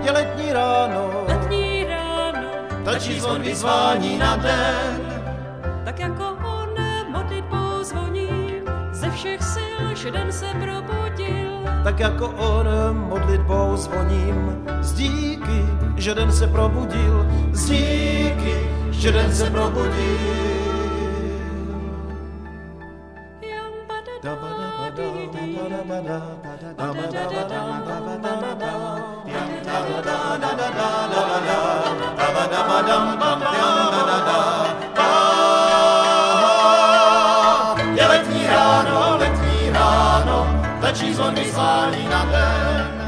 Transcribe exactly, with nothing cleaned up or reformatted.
je letní ráno, letní ráno, tačí zvon vyzvání na den. Tak jako on modlitbou zvoní, ze všech sil, že den se probudil. Tak jako on modlitbou zvoním, z díky, že den se probudil, z díky, že den se probudil. Je letní ráno, letní ráno, tačí zvon vyzvání na den.